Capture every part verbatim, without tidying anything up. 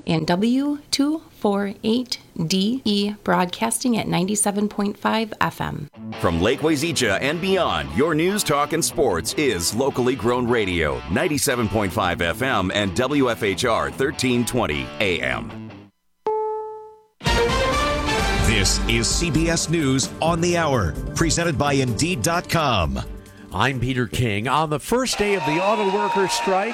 and W two forty-eight D E broadcasting at ninety-seven point five F M. From Lake Wazeecha and beyond, your news, talk, and sports is locally grown radio, ninety-seven point five F M and W F H R thirteen twenty A M. This is C B S News on the Hour, presented by Indeed dot com. I'm Peter King. On the first day of the auto workers' strike,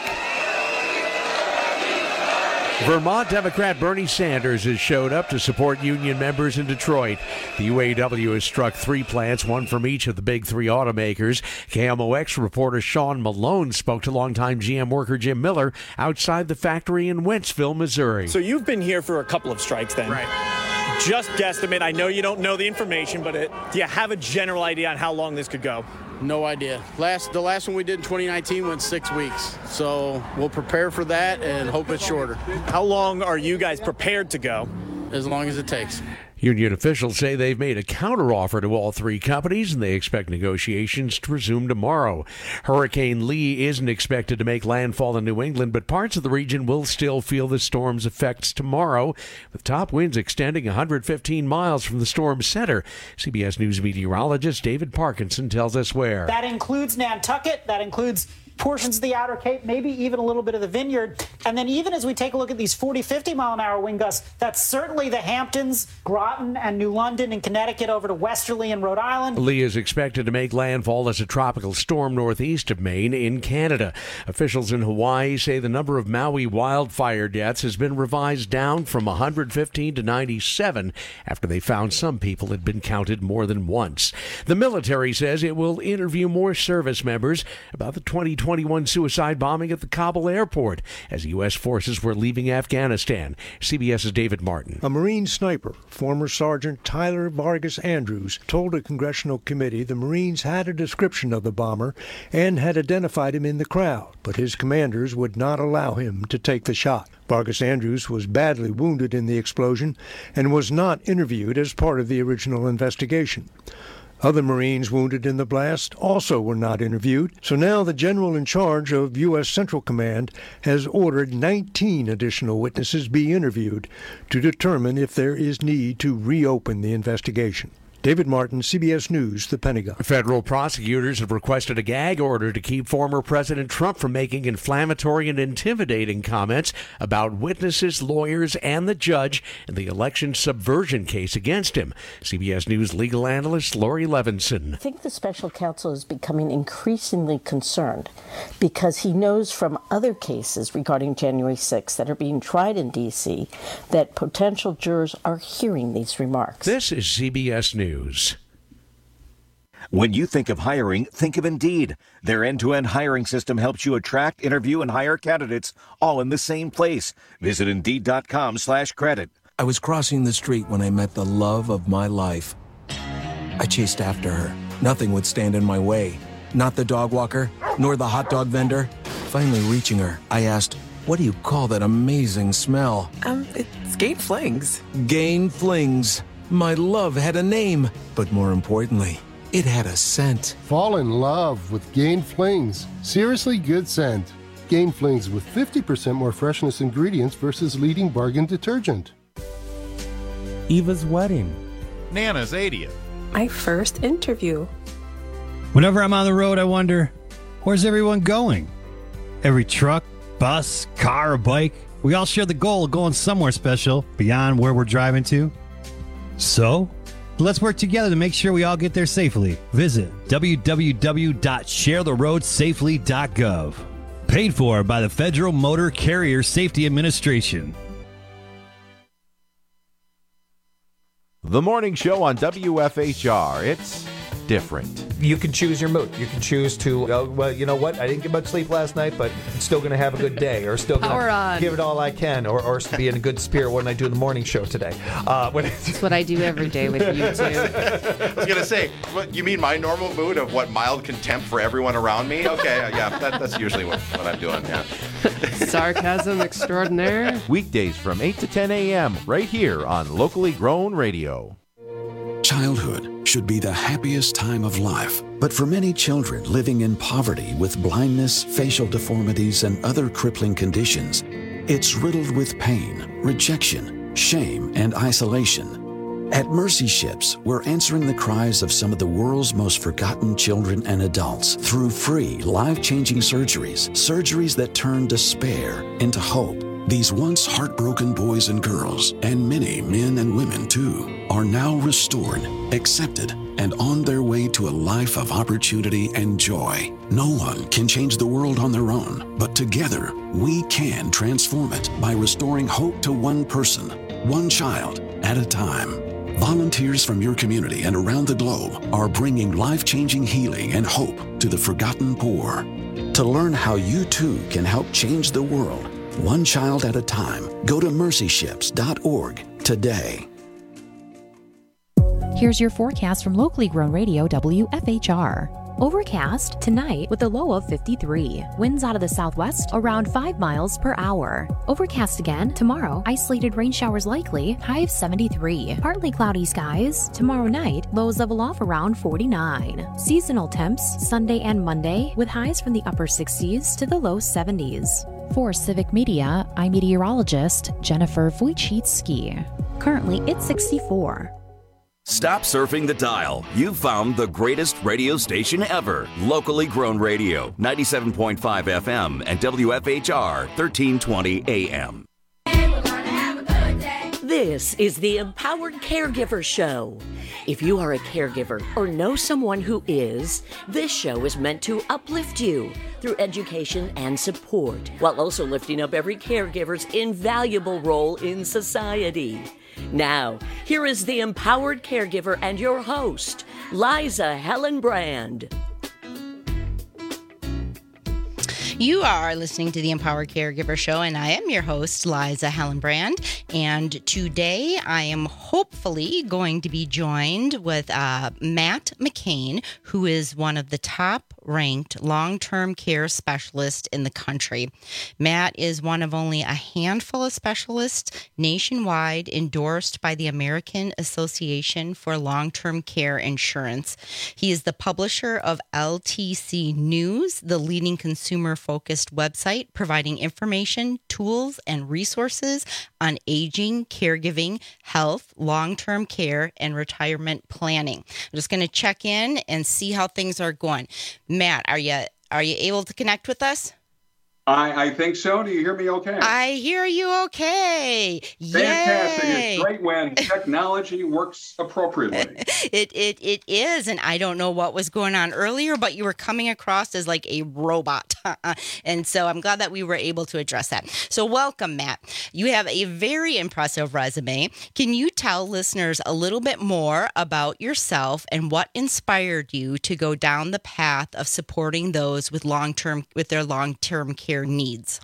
Vermont Democrat Bernie Sanders has showed up to support union members in Detroit. The U A W has struck three plants, one from each of the big three automakers. K M O X reporter Sean Malone spoke to longtime G M worker Jim Miller outside the factory in Wentzville, Missouri. So you've been here for a couple of strikes then? Right. Just guesstimate. I know you don't know the information, but it, do you have a general idea on how long this could go? No idea. Last the last one we did in twenty nineteen went six weeks. So we'll prepare for that and hope it's shorter. How long are you guys prepared to go? As long as it takes. Union officials say they've made a counteroffer to all three companies, and they expect negotiations to resume tomorrow. Hurricane Lee isn't expected to make landfall in New England, but parts of the region will still feel the storm's effects tomorrow, with top winds extending one hundred fifteen miles from the storm's center. C B S News meteorologist David Parkinson tells us where. That includes Nantucket. That includes portions of the Outer Cape, maybe even a little bit of the Vineyard. And then even as we take a look at these forty, fifty mile an hour wind gusts, that's certainly the Hamptons, Groton, and New London in Connecticut over to Westerly and Rhode Island. Lee is expected to make landfall as a tropical storm northeast of Maine in Canada. Officials in Hawaii say the number of Maui wildfire deaths has been revised down from one hundred fifteen to ninety-seven after they found some people had been counted more than once. The military says it will interview more service members about the twenty twenty-one suicide bombing at the Kabul airport as U S forces were leaving Afghanistan. CBS's David Martin. A Marine sniper, former Sergeant Tyler Vargas Andrews, told a congressional committee the Marines had a description of the bomber and had identified him in the crowd, but his commanders would not allow him to take the shot. Vargas Andrews was badly wounded in the explosion and was not interviewed as part of the original investigation. Other Marines wounded in the blast also were not interviewed, so now the general in charge of U S Central Command has ordered nineteen additional witnesses be interviewed to determine if there is need to reopen the investigation. David Martin, C B S News, The Pentagon. Federal prosecutors have requested a gag order to keep former President Trump from making inflammatory and intimidating comments about witnesses, lawyers, and the judge in the election subversion case against him. C B S News legal analyst Lori Levinson. I think the special counsel is becoming increasingly concerned because he knows from other cases regarding January sixth that are being tried in D C that potential jurors are hearing these remarks. This is C B S News. When you think of hiring, think of Indeed. Their end-to-end hiring system helps you attract, interview, and hire candidates all in the same place. Visit Indeed dot com slash credit. I was crossing the street when I met the love of my life. I chased after her. Nothing would stand in my way. Not the dog walker, nor the hot dog vendor. Finally reaching her, I asked, "What do you call that amazing smell?" Um, it's Gain Flings. Gain Flings. My love had a name, but more importantly, it had a scent. Fall in love with Gain Flings. Seriously good scent. Gain Flings with fifty percent more freshness ingredients versus leading bargain detergent. Eva's wedding. Nana's eightieth. My first interview. Whenever I'm on the road, I wonder, where's everyone going? Every truck, bus, car, or bike, we all share the goal of going somewhere special beyond where we're driving to. So, let's work together to make sure we all get there safely. Visit w w w dot share the road safely dot gov. Paid for by the Federal Motor Carrier Safety Administration. The morning show on W F H R. It's different. You can choose your mood. You can choose to, oh, well, you know what? I didn't get much sleep last night, but I'm still going to have a good day, or still going to give it all I can, or, or be in a good spirit when I do the morning show today. Uh, when That's what I do every day with you two. I was going to say, what, you mean my normal mood of what, mild contempt for everyone around me? Okay, yeah, that, that's usually what, what I'm doing, yeah. Sarcasm extraordinaire. Weekdays from eight to ten a.m. right here on Locally Grown Radio. Childhood should be the happiest time of life, but for many children living in poverty with blindness, facial deformities, and other crippling conditions, It's riddled with pain, rejection, shame, and isolation. At Mercy Ships, we're answering the cries of some of the world's most forgotten children and adults through free, life-changing surgeries, surgeries that turn despair into hope. These once heartbroken boys and girls, and many men and women too, are now restored, accepted, and on their way to a life of opportunity and joy. No one can change the world on their own, but together we can transform it by restoring hope to one person, one child at a time. Volunteers from your community and around the globe are bringing life-changing healing and hope to the forgotten poor. To learn how you too can help change the world, one child at a time, go to mercy ships dot org today. Here's your forecast from locally grown radio W F H R. Overcast tonight with a low of fifty-three. Winds out of the southwest around five miles per hour. Overcast again tomorrow. Isolated rain showers likely. High of seventy-three. Partly cloudy skies. Tomorrow night, lows level off around forty-nine. Seasonal temps Sunday and Monday with highs from the upper sixties to the low seventies. For Civic Media, I'm meteorologist Jennifer Wojcicki. Currently, it's sixty-four. Stop surfing the dial. You've found the greatest radio station ever. Locally grown radio, ninety-seven point five F M and W F H R, thirteen twenty A M. This is the Empowered Caregiver Show. If you are a caregiver or know someone who is, this show is meant to uplift you through education and support, while also lifting up every caregiver's invaluable role in society. Now, here is the Empowered Caregiver and your host, Liza Helen Brand. You are listening to the Empowered Caregiver Show, and I am your host, Liza Helen Brand. And today I am hopefully going to be joined with uh, Matt McCain, who is one of the top ranked long-term care specialists in the country. Matt is one of only a handful of specialists nationwide endorsed by the American Association for Long-Term Care Insurance. He is the publisher of L T C News, the leading consumer-focused website providing information, tools, and resources on aging, caregiving, health, long-term care, and retirement planning. I'm just going to check in and see how things are going. Matt, are you are you able to connect with us? I, I think so. Do you hear me okay? I hear you okay. Fantastic. Yay. It's great when technology works appropriately. It it it is, and I don't know what was going on earlier, but you were coming across as like a robot. And so I'm glad that we were able to address that. So welcome, Matt. You have a very impressive resume. Can you tell listeners a little bit more about yourself and what inspired you to go down the path of supporting those with long-term with their long-term care needs?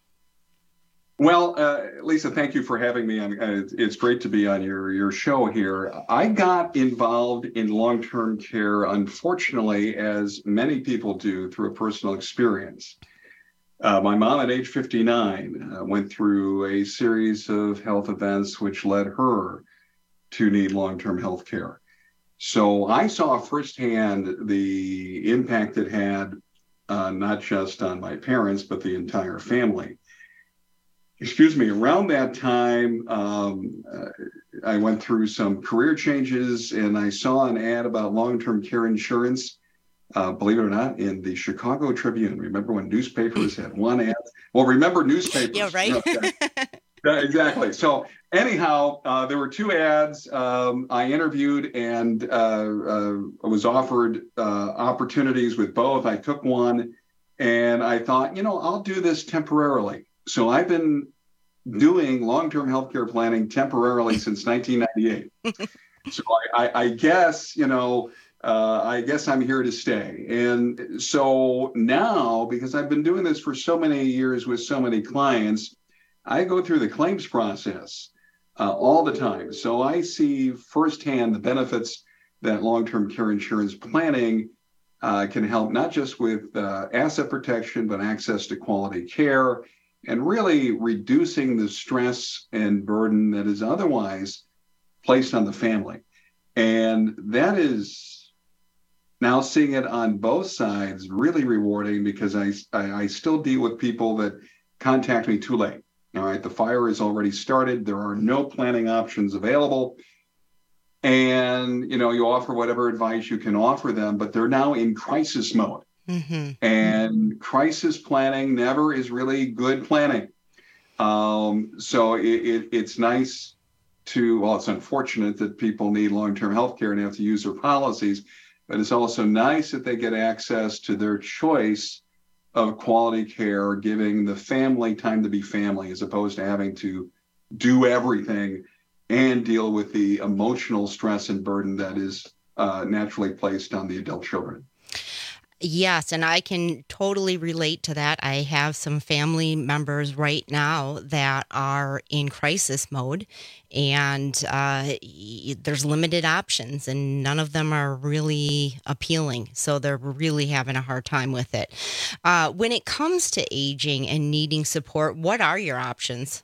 Well, uh, Lisa, thank you for having me on. Uh, it's great to be on your, your show here. I got involved in long-term care, unfortunately, as many people do, through a personal experience. Uh, my mom at age fifty-nine uh, went through a series of health events which led her to need long-term health care. So I saw firsthand the impact it had Uh, not just on my parents, but the entire family. Excuse me, around that time, um, uh, I went through some career changes and I saw an ad about long-term care insurance, uh, believe it or not, in the Chicago Tribune. Remember when newspapers had one ad? Well, remember newspapers. Yeah, right. Okay. Yeah, exactly. So anyhow, uh, there were two ads. Um, I interviewed and uh, uh, was offered uh, opportunities with both. I took one and I thought, you know, I'll do this temporarily. So I've been doing long-term healthcare planning temporarily since nineteen ninety-eight. So I, I, I guess, you know, uh, I guess I'm here to stay. And so now, because I've been doing this for so many years with so many clients, I go through the claims process uh, all the time. So I see firsthand the benefits that long-term care insurance planning uh, can help, not just with uh, asset protection, but access to quality care and really reducing the stress and burden that is otherwise placed on the family. And that is now seeing it on both sides really rewarding, because I, I, I still deal with people that contact me too late. All right, the fire is already started. There are no planning options available. And, you know, you offer whatever advice you can offer them, but they're now in crisis mode. Mm-hmm. And crisis planning never is really good planning. Um, so it, it, it's nice to, well, it's unfortunate that people need long-term health care and have to use their policies, but it's also nice that they get access to their choice of quality care, giving the family time to be family, as opposed to having to do everything and deal with the emotional stress and burden that is uh, naturally placed on the adult children. Yes, and I can totally relate to that. I have some family members right now that are in crisis mode, and uh, there's limited options, and none of them are really appealing. So they're really having a hard time with it. Uh, when it comes to aging and needing support, what are your options?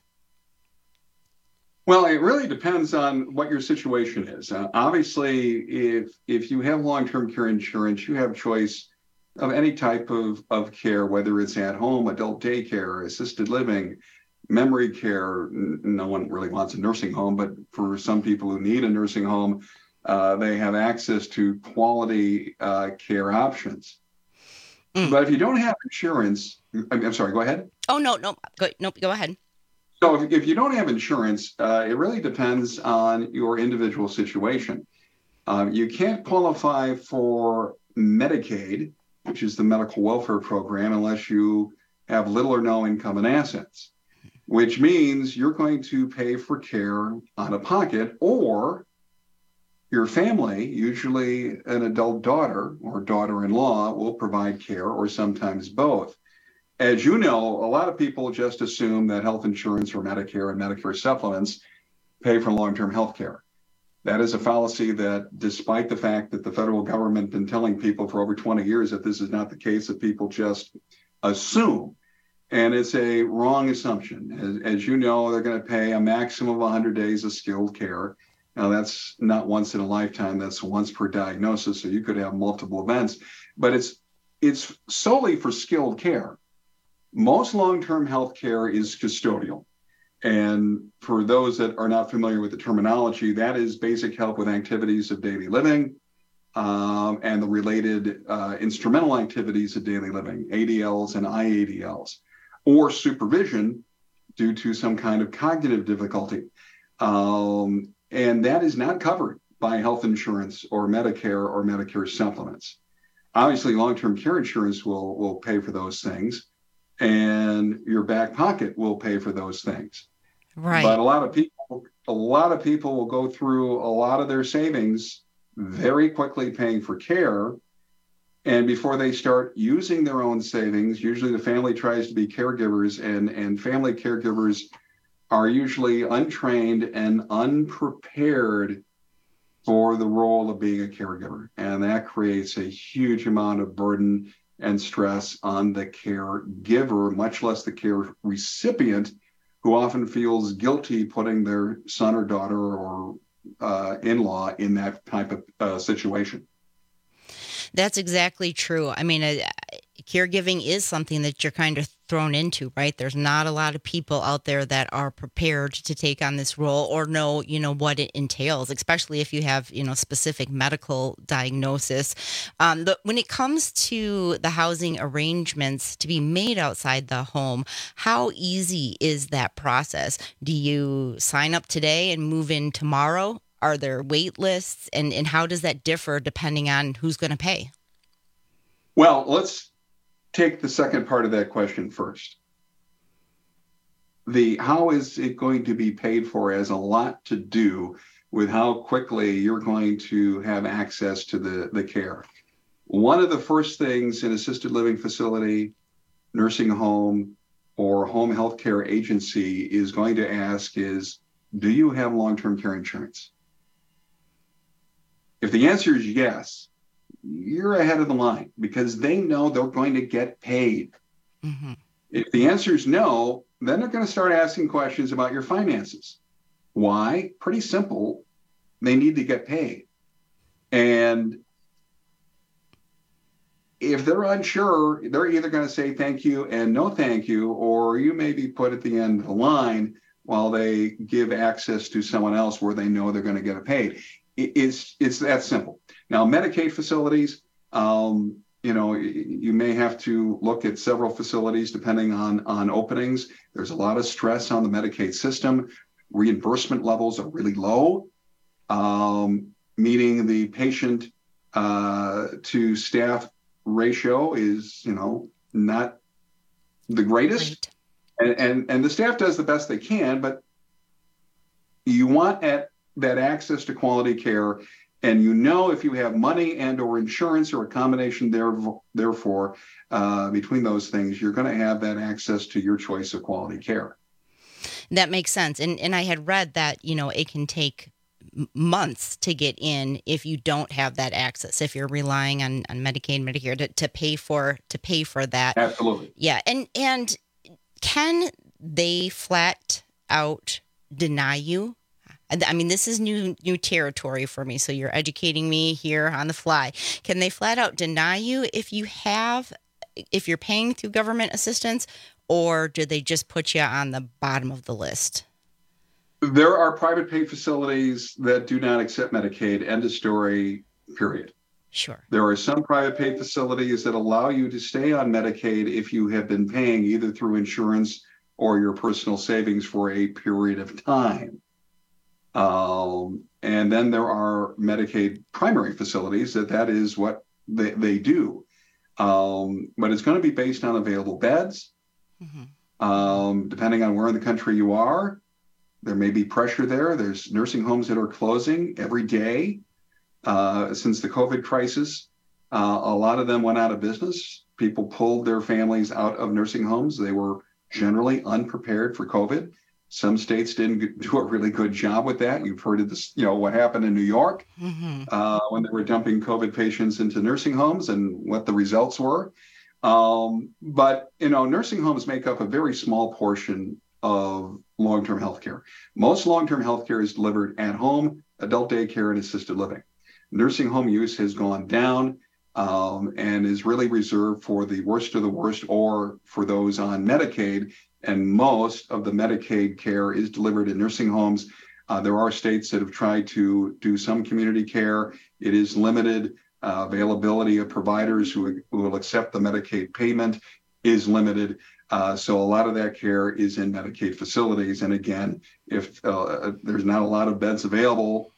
Well, it really depends on what your situation is. Uh, obviously, if if you have long-term care insurance, you have choice of any type of, of care, whether it's at home, adult daycare, assisted living, memory care. No one really wants a nursing home, but for some people who need a nursing home, uh, they have access to quality uh, care options. Mm. But if you don't have insurance, I'm, I'm sorry, go ahead. Oh, no, no, go, no, go ahead. So if, if you don't have insurance, uh, it really depends on your individual situation. Um, you can't qualify for Medicaid, which is the medical welfare program, unless you have little or no income and assets, which means you're going to pay for care out of pocket, or your family, usually an adult daughter or daughter-in-law, will provide care, or sometimes both. As you know, a lot of people just assume that health insurance or Medicare and Medicare supplements pay for long-term health care. That is a fallacy that, despite the fact that the federal government has been telling people for over twenty years that this is not the case, that people just assume. And it's a wrong assumption. As, as you know, they're going to pay a maximum of one hundred days of skilled care. Now, that's not once in a lifetime. That's once per diagnosis. So you could have multiple events. But it's it's solely for skilled care. Most long-term health care is custodial. And for those that are not familiar with the terminology, that is basic help with activities of daily living um, and the related uh, instrumental activities of daily living, A D Ls and I A D Ls, or supervision due to some kind of cognitive difficulty. Um, and that is not covered by health insurance or Medicare or Medicare supplements. Obviously, long-term care insurance will, will pay for those things, and your back pocket will pay for those things. Right. But a lot of people, a lot of people will go through a lot of their savings very quickly paying for care. And before they start using their own savings, usually the family tries to be caregivers, and, and family caregivers are usually untrained and unprepared for the role of being a caregiver. And that creates a huge amount of burden and stress on the caregiver, much less the care recipient, who often feels guilty putting their son or daughter or uh, in-law in that type of uh, situation. That's exactly true. I mean, uh, caregiving is something that you're kind of thrown into, right? There's not a lot of people out there that are prepared to take on this role or know, you know, what it entails, especially if you have, you know, specific medical diagnosis. Um, but when it comes to the housing arrangements to be made outside the home, how easy is that process? Do you sign up today and move in tomorrow? Are there wait lists? And, and how does that differ depending on who's going to pay? Well, let's take the second part of that question first. The how is it going to be paid for has a lot to do with how quickly you're going to have access to the, the care. One of the first things an assisted living facility, nursing home, or home health care agency is going to ask is, do you have long-term care insurance? If the answer is yes, you're ahead of the line because they know they're going to get paid. Mm-hmm. If the answer is no, then they're going to start asking questions about your finances. Why? Pretty simple. They need to get paid. And if they're unsure, they're either going to say thank you and no thank you, or you may be put at the end of the line while they give access to someone else where they know they're going to get it paid. It's, it's that simple. Now, Medicaid facilities, um, you know, you may have to look at several facilities depending on, on openings. There's a lot of stress on the Medicaid system. Reimbursement levels are really low, um, meaning the patient uh, to staff ratio is, you know, not the greatest. Right. And, and, and the staff does the best they can, but you want at that access to quality care. And you know, if you have money and or insurance or a combination there, therefore, uh, between those things, you're going to have that access to your choice of quality care. That makes sense. And and I had read that, you know, it can take months to get in if you don't have that access, if you're relying on, on Medicaid, Medicare to, to pay for to pay for that. Absolutely. Yeah. And and can they flat out deny you? I mean, this is new new territory for me, so you're educating me here on the fly. Can they flat out deny you if you have, if you're paying through government assistance, or do they just put you on the bottom of the list? There are private pay facilities that do not accept Medicaid, end of story, period. Sure. There are some private pay facilities that allow you to stay on Medicaid if you have been paying either through insurance or your personal savings for a period of time. Um, and then there are Medicaid primary facilities that that is what they, they do. Um, but it's going to be based on available beds. Mm-hmm. Um, depending on where in the country you are, there may be pressure there. There's nursing homes that are closing every day uh, since the COVID crisis. Uh, a lot of them went out of business. People pulled their families out of nursing homes. They were generally unprepared for COVID. Some states didn't do a really good job with that. You've heard of this, you know, what happened in New York mm-hmm. uh, when they were dumping COVID patients into nursing homes and what the results were. Um, but, you know, nursing homes make up a very small portion of long-term health care. Most long-term health care is delivered at home, adult daycare, and assisted living. Nursing home use has gone down um, and is really reserved for the worst of the worst or for those on Medicaid. And most of the Medicaid care is delivered in nursing homes. Uh, there are states that have tried to do some community care. It is limited. Uh, availability of providers who, who will accept the Medicaid payment is limited. Uh, so a lot of that care is in Medicaid facilities. And again, if uh, there's not a lot of beds available,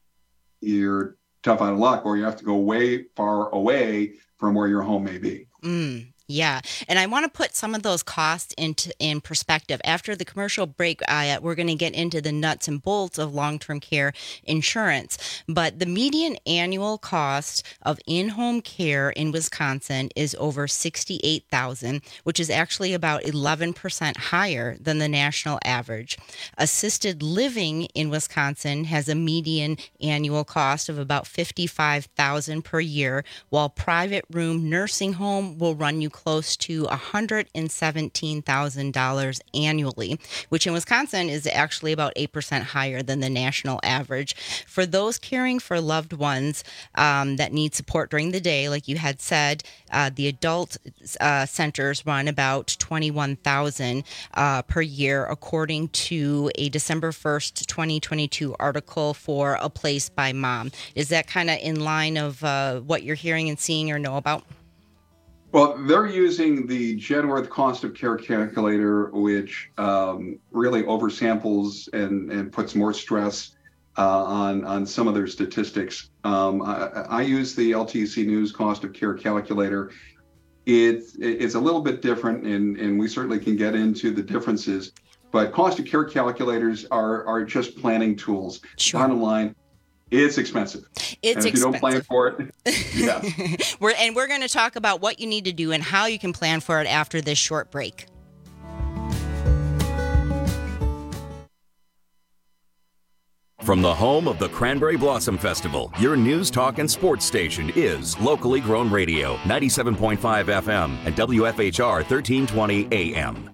you're tough out of luck, or you have to go way far away from where your home may be. Mm. Yeah. And I want to put some of those costs into in perspective. After the commercial break, uh, we're going to get into the nuts and bolts of long-term care insurance. But the median annual cost of in-home care in Wisconsin is over sixty-eight thousand dollars, which is actually about eleven percent higher than the national average. Assisted living in Wisconsin has a median annual cost of about fifty-five thousand dollars per year, while private room nursing home will run you close to one hundred seventeen thousand dollars annually, which in Wisconsin is actually about eight percent higher than the national average. For those caring for loved ones um, that need support during the day, like you had said, uh, the adult uh, centers run about twenty-one thousand dollars uh, per year, according to a December first, twenty twenty-two article for A Place by Mom. Is that kind of in line of uh, what you're hearing and seeing or know about? Well, they're using the Genworth cost of care calculator, which um, really oversamples and, and puts more stress uh, on, on some of their statistics. Um, I, I use the L T C News cost of care calculator. It, it's a little bit different, and, and we certainly can get into the differences. But cost of care calculators are, are just planning tools. Sure. Bottom line, it's expensive. It's and if expensive. you don't plan for it, yes. we're, and we're going to talk about what you need to do and how you can plan for it after this short break. From the home of the Cranberry Blossom Festival, your news, talk, and sports station is Locally Grown Radio, ninety-seven point five F M and W F H R thirteen twenty A M.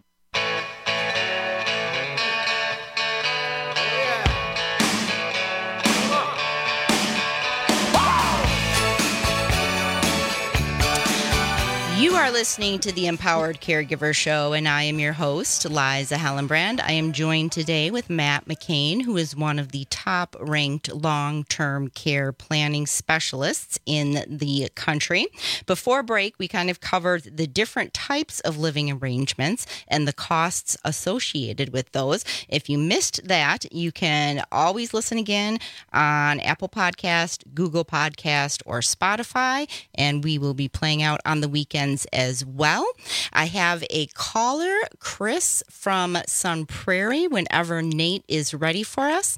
are listening to the Empowered Caregiver Show, and I am your host, Liza Hallenbrand. I am joined today with Matt McCain, who is one of the top-ranked long-term care planning specialists in the country. Before break, we kind of covered the different types of living arrangements and the costs associated with those. If you missed that, you can always listen again on Apple Podcast, Google Podcast, or Spotify, and we will be playing out on the weekends as well. I have a caller, Chris from Sun Prairie, whenever Nate is ready for us.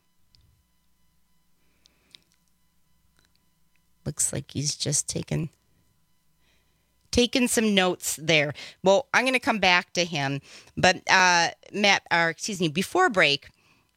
Looks like he's just taken taking some notes there. Well, I'm going to come back to him, but uh, Matt, or excuse me, before break,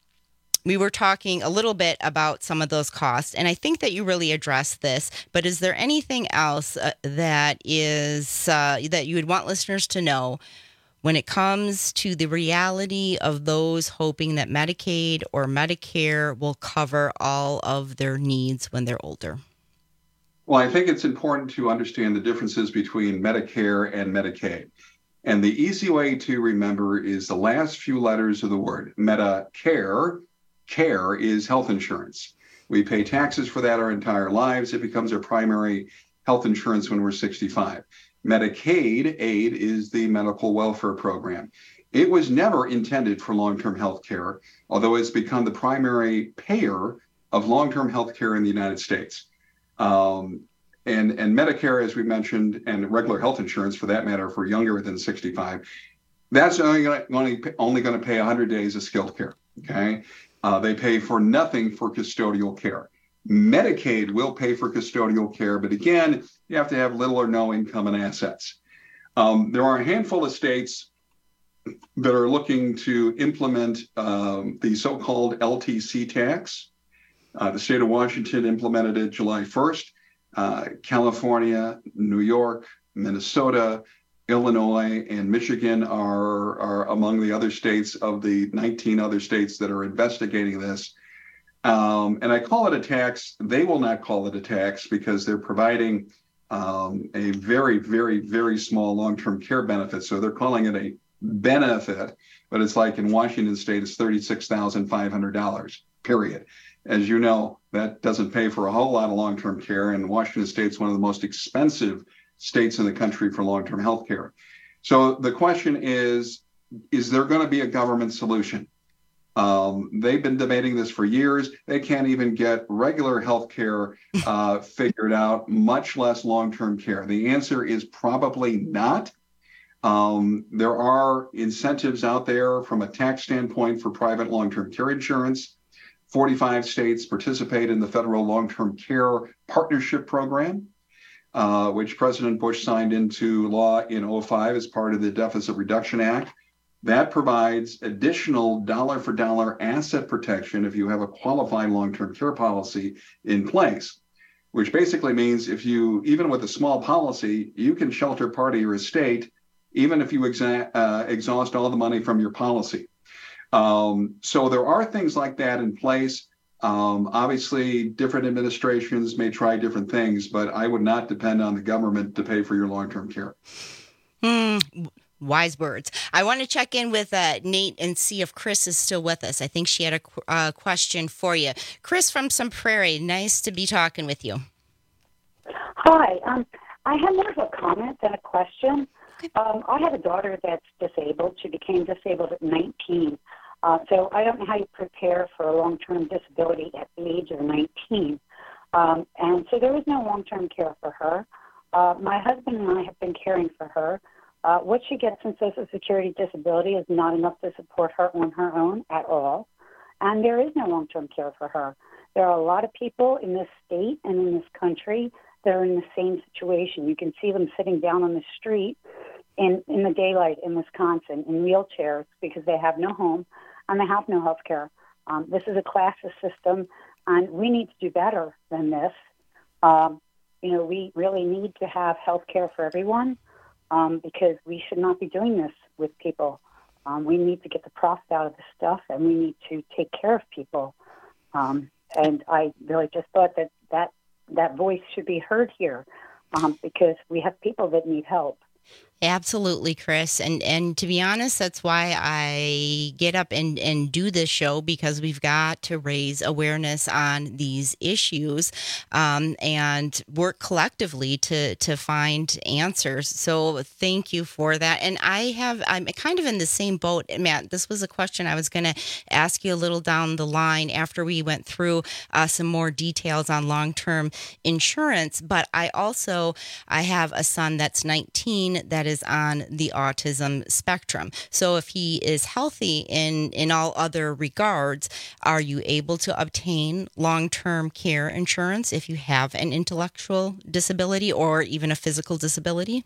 we were talking a little bit about some of those costs, and I think that you really addressed this, but is there anything else uh, that is uh, that you would want listeners to know when it comes to the reality of those hoping that Medicaid or Medicare will cover all of their needs when they're older? Well, I think it's important to understand the differences between Medicare and Medicaid. And the easy way to remember is the last few letters of the word. Medicare. Care is health insurance. We pay taxes for that our entire lives. It becomes our primary health insurance when we're sixty-five. Medicaid aid is the medical welfare program. It was never intended for long-term health care, although it's become the primary payer of long-term health care in the United States. Um, and, and Medicare, as we mentioned, and regular health insurance, for that matter, for younger than sixty-five, that's only going to only going to pay one hundred days of skilled care, okay? Uh, they pay for nothing for custodial care. Medicaid will pay for custodial care, but again, you have to have little or no income and assets. Um, there are a handful of states that are looking to implement um, the so-called L T C tax. Uh, the state of Washington implemented it July first. Uh, California, New York, Minnesota, Illinois, and Michigan are, are among the other states of the nineteen other states that are investigating this. Um, and I call it a tax. They will not call it a tax because they're providing um, a very, very, very small long-term care benefit. So they're calling it a benefit, but it's like in Washington state, it's thirty-six thousand five hundred dollars, period. As you know, that doesn't pay for a whole lot of long-term care, and Washington state's one of the most expensive states in the country for long-term health care. So the question is, is there going to be a government solution? Um, they've been debating this for years. They can't even get regular health care uh, figured out, much less long-term care. The answer is probably not. Um, there are incentives out there from a tax standpoint for private long-term care insurance. forty-five states participate in the federal long-term care partnership program, Uh, which President Bush signed into law in oh five as part of the Deficit Reduction Act. That provides additional dollar-for-dollar asset protection if you have a qualified long-term care policy in place, which basically means if you, even with a small policy, you can shelter part of your estate, even if you exa- uh, exhaust all the money from your policy. Um, so there are things like that in place. Um, obviously, different administrations may try different things, but I would not depend on the government to pay for your long-term care. Mm, wise words. I want to check in with uh, Nate and see if Chris is still with us. I think she had a qu- uh, question for you. Chris from Sun Prairie, nice to be talking with you. Hi. Um, I have more of a comment than a question. Okay. Um, I have a daughter that's disabled. She became disabled at nineteen. Uh, so I don't know how you prepare for a long-term disability at the age of nineteen. Um, and so there was no long-term care for her. Uh, my husband and I have been caring for her. Uh, what she gets in Social Security disability is not enough to support her on her own at all. And there is no long-term care for her. There are a lot of people in this state and in this country that are in the same situation. You can see them sitting down on the street in, in the daylight in Wisconsin in wheelchairs because they have no home and they have no health care. Um, this is a classless system, and we need to do better than this. Um, you know, we really need to have health care for everyone um, because we should not be doing this with people. Um, we need to get the profit out of this stuff, and we need to take care of people. Um, and I really just thought that, that that voice should be heard here. um, because we have people that need help. Absolutely, Chris. And and to be honest, that's why I get up and, and do this show, because we've got to raise awareness on these issues um, and work collectively to, to find answers. So thank you for that. And I have, I'm kind of in the same boat, Matt. This was a question I was going to ask you a little down the line after we went through uh, some more details on long-term insurance. But I also, I have a son that's nineteen that is on the autism spectrum. So if he is healthy in, in all other regards, are you able to obtain long-term care insurance if you have an intellectual disability or even a physical disability?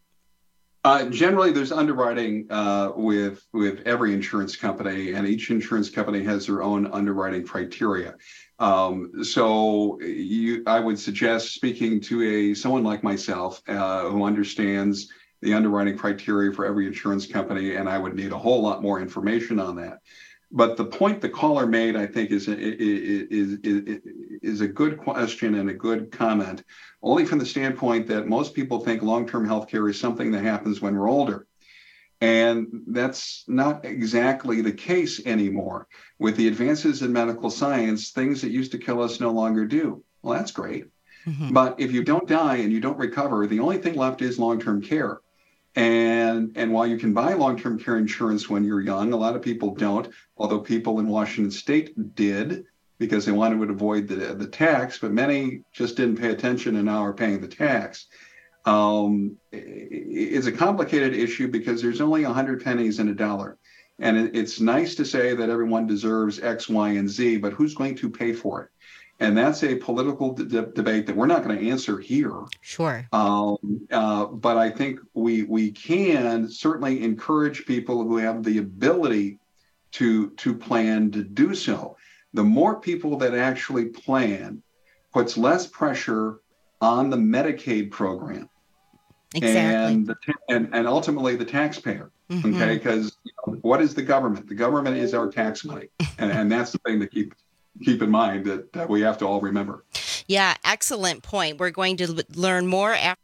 Uh, generally, there's underwriting uh, with with every insurance company, and each insurance company has their own underwriting criteria. Um, so you, I would suggest speaking to a someone like myself uh, who understands the underwriting criteria for every insurance company, and I would need a whole lot more information on that. But the point the caller made, I think, is is, is, is a good question and a good comment, only from the standpoint that most people think long-term health care is something that happens when we're older. And that's not exactly the case anymore. With the advances in medical science, things that used to kill us no longer do. Well, that's great. Mm-hmm. But if you don't die and you don't recover, the only thing left is long-term care. And and while you can buy long-term care insurance when you're young, a lot of people don't, although people in Washington State did because they wanted to avoid the, the tax, but many just didn't pay attention and now are paying the tax. Um, it's a complicated issue because there's only one hundred pennies in a dollar. And it, it's nice to say that everyone deserves X, Y, and Z, but who's going to pay for it? And that's a political de- debate that we're not going to answer here. Sure. Um, uh, but I think we we can certainly encourage people who have the ability to to plan to do so. The more people that actually plan puts less pressure on the Medicaid program. Exactly. And, the ta- and, and ultimately the taxpayer. Mm-hmm. Okay, because you know, what is the government? The government is our tax money. And, and that's the thing to keep keep in mind that, that we have to all remember. Yeah, excellent point. We're going to l- learn more after.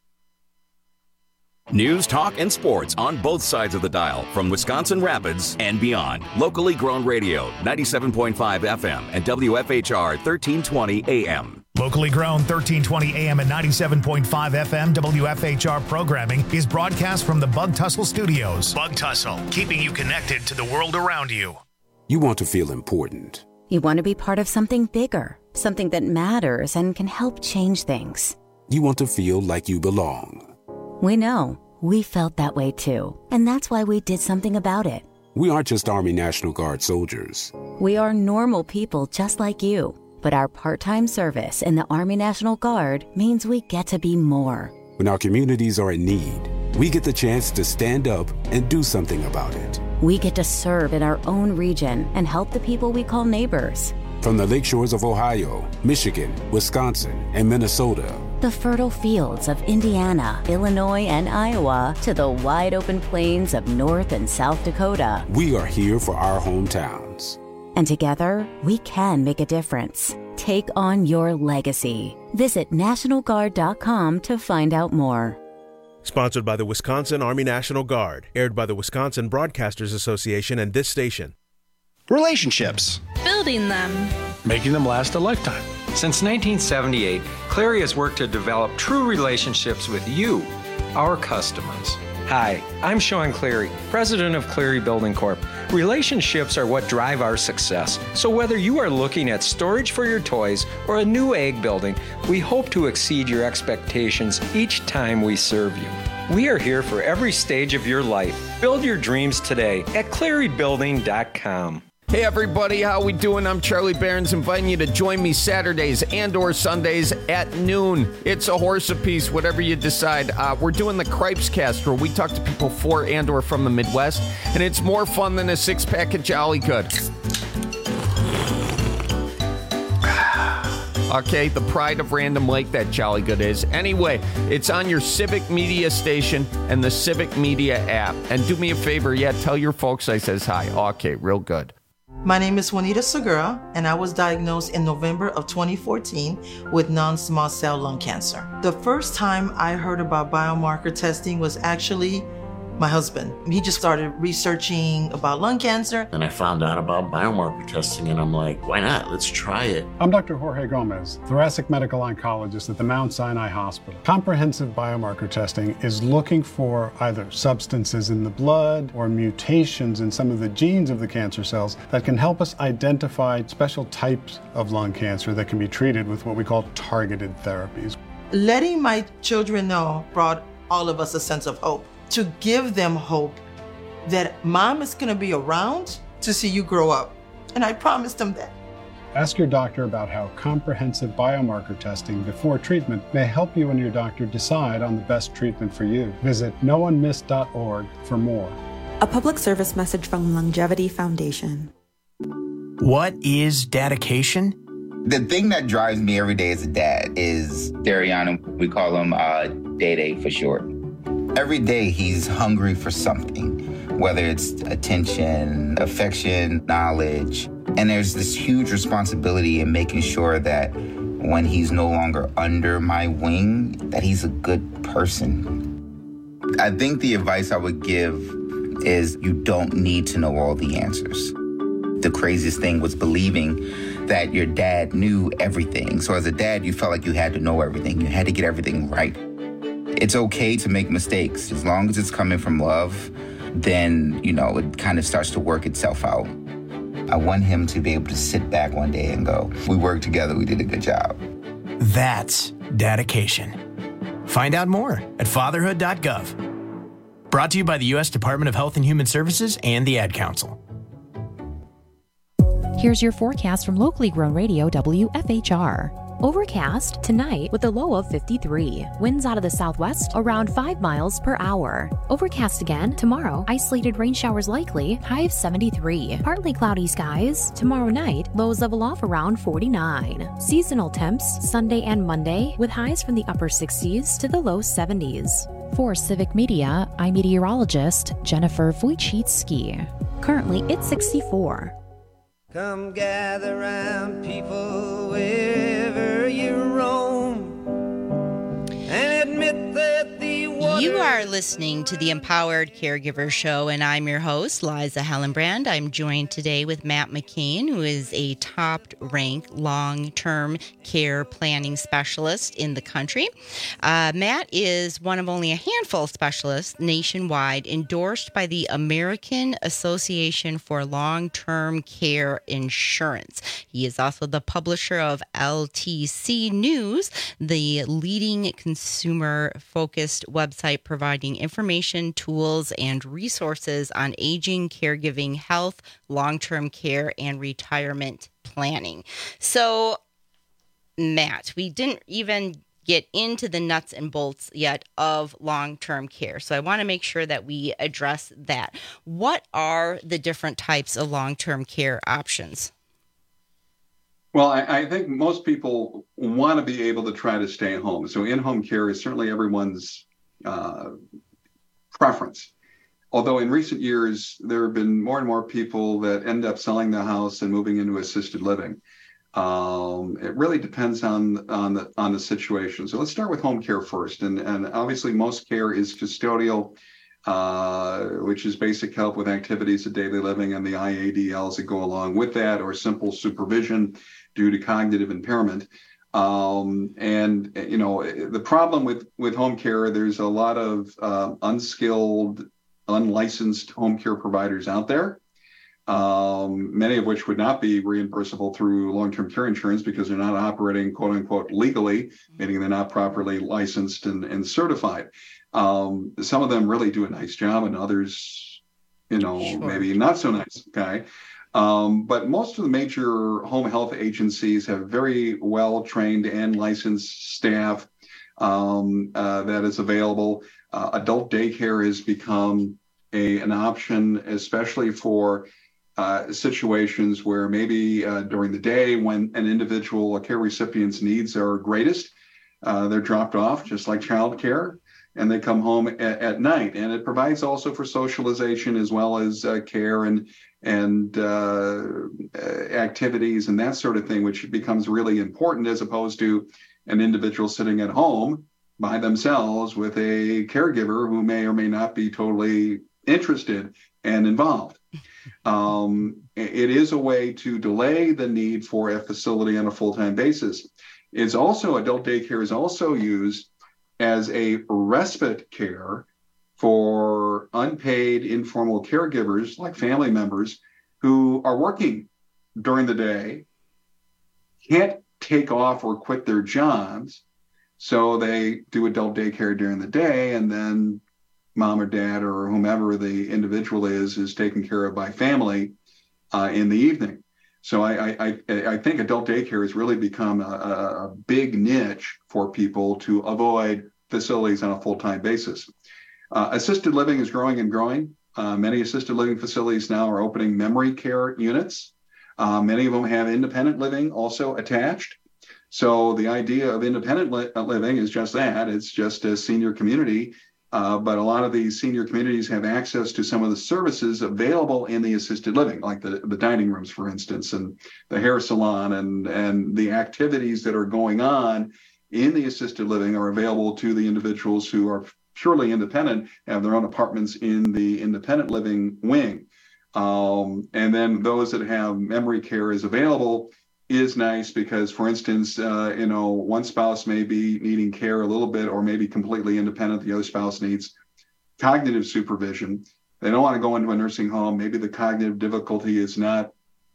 News, talk, and sports on both sides of the dial from Wisconsin Rapids and beyond. Locally grown radio, ninety-seven point five F M and W F H R thirteen twenty A M. Locally grown thirteen twenty A M and ninety-seven point five F M W F H R programming is broadcast from the Bug Tussle Studios. Bug Tussle, keeping you connected to the world around you. You want to feel important. You want to be part of something bigger, something that matters and can help change things. You want to feel like you belong. We know. We felt that way too. And that's why we did something about it. We aren't just Army National Guard soldiers. We are normal people just like you. But our part-time service in the Army National Guard means we get to be more. When our communities are in need, we get the chance to stand up and do something about it. We get to serve in our own region and help the people we call neighbors. From the lake shores of Ohio, Michigan, Wisconsin, and Minnesota, the fertile fields of Indiana, Illinois, and Iowa, to the wide open plains of North and South Dakota, we are here for our hometowns. And together, we can make a difference. Take on your legacy. Visit National Guard dot com to find out more. Sponsored by the Wisconsin Army National Guard. Aired by the Wisconsin Broadcasters Association and this station. Relationships. Building them. Making them last a lifetime. Since nineteen seventy-eight, Cleary has worked to develop true relationships with you, our customers. Hi, I'm Sean Cleary, president of Cleary Building Corp. Relationships are what drive our success. So whether you are looking at storage for your toys or a new ag building, we hope to exceed your expectations each time we serve you. We are here for every stage of your life. Build your dreams today at Cleary Building dot com. Hey everybody, how we doing? I'm Charlie Barons, inviting you to join me Saturdays and or Sundays at noon. It's a horse apiece, whatever you decide. Uh, we're doing the Cripes Cast, where we talk to people for and or from the Midwest, and it's more fun than a six-pack of Jolly Good. Okay, the pride of Random Lake, that Jolly Good is. Anyway, it's on your Civic Media station and the Civic Media app. And do me a favor, yeah, tell your folks I says hi. Okay, real good. My name is Juanita Segura, and I was diagnosed in November of twenty fourteen with non-small cell lung cancer. The first time I heard about biomarker testing was actually my husband. He just started researching about lung cancer. And I found out about biomarker testing, and I'm like, why not? Let's try it. I'm Doctor Jorge Gomez, thoracic medical oncologist at the Mount Sinai Hospital. Comprehensive biomarker testing is looking for either substances in the blood or mutations in some of the genes of the cancer cells that can help us identify special types of lung cancer that can be treated with what we call targeted therapies. Letting my children know brought all of us a sense of hope. To give them hope that mom is going to be around to see you grow up. And I promised them that. Ask your doctor about how comprehensive biomarker testing before treatment may help you and your doctor decide on the best treatment for you. Visit no one missed dot org for more. A public service message from Longevity Foundation. What is dedication? The thing that drives me every day as a dad is Darian. We call him uh, Day-Day for short. Every day he's hungry for something, whether it's attention, affection, knowledge. And there's this huge responsibility in making sure that when he's no longer under my wing, that he's a good person. I think the advice I would give is you don't need to know all the answers. The craziest thing was believing that your dad knew everything. So as a dad, you felt like you had to know everything. You had to get everything right. It's okay to make mistakes. As long as it's coming from love, then, you know, it kind of starts to work itself out. I want him to be able to sit back one day and go, we worked together, we did a good job. That's dedication. Find out more at fatherhood dot gov. Brought to you by the U S Department of Health and Human Services and the Ad Council. Here's your forecast from locally grown radio W F H R. Overcast tonight with a low of fifty-three. Winds out of the southwest around five miles per hour. Overcast again tomorrow. Isolated rain showers likely. High of seventy-three. Partly cloudy skies. Tomorrow night, lows level off around forty-nine. Seasonal temps Sunday and Monday with highs from the upper sixties to the low seventies. For Civic Media, I'm meteorologist Jennifer Wojcicki. Currently, it's sixty-four. Come gather round, people, wherever you roam, and admit that the water... You are listening to the Empowered Caregiver Show, and I'm your host, Liza Hellenbrand. I'm joined today with Matt McCain, who is a top-ranked long-term care planning specialist in the country. Uh, Matt is one of only a handful of specialists nationwide endorsed by the American Association for Long-Term Care Insurance. He is also the publisher of L T C News, the leading consumer-focused website providing information, tools, and resources on aging, caregiving, health, long-term care, and retirement planning. So, Matt, we didn't even get into the nuts and bolts yet of long-term care. So I want to make sure that we address that. What are the different types of long-term care options? Well, I, I think most people want to be able to try to stay home. So in-home care is certainly everyone's uh, preference. Although in recent years, there have been more and more people that end up selling the house and moving into assisted living. Um, it really depends on on the on the situation. So let's start with home care first. And, and obviously most care is custodial, uh, which is basic help with activities of daily living and the I A D Ls that go along with that, or simple supervision due to cognitive impairment. Um, and, you know, the problem with, with home care, there's a lot of uh, unskilled, unlicensed home care providers out there, um, many of which would not be reimbursable through long-term care insurance because they're not operating, quote unquote, legally, meaning they're not properly licensed and, and certified. Um, some of them really do a nice job and others, you know, sure. maybe not so nice, okay? Um, but most of the major home health agencies have very well-trained and licensed staff um, uh, that is available. Uh, adult daycare has become a, an option, especially for uh, situations where maybe uh, during the day when an individual, a care recipient's needs are greatest, uh, they're dropped off, just like childcare, and they come home at, at night. And it provides also for socialization as well as uh, care and and uh, activities and that sort of thing, which becomes really important as opposed to an individual sitting at home by themselves with a caregiver who may or may not be totally interested and involved. Um, it is a way to delay the need for a facility on a full-time basis. It's also, adult daycare is also used as a respite care for unpaid informal caregivers like family members who are working during the day, can't take off or quit their jobs, so they do adult daycare during the day, and then mom or dad or whomever the individual is is taken care of by family uh, in the evening. So I, I, I think adult daycare has really become a, a big niche for people to avoid facilities on a full-time basis. Uh, assisted living is growing and growing. Uh, many assisted living facilities now are opening memory care units. Uh, many of them have independent living also attached. So the idea of independent li- living is just that. It's just a senior community. Uh, but a lot of these senior communities have access to some of the services available in the assisted living, like the, the dining rooms, for instance, and the hair salon, and, and the activities that are going on in the assisted living are available to the individuals who are purely independent, have their own apartments in the independent living wing. Um, and then those that have memory care is available is nice because, for instance, uh, you know, one spouse may be needing care a little bit or maybe completely independent. The other spouse needs cognitive supervision. They don't want to go into a nursing home. Maybe the cognitive difficulty is not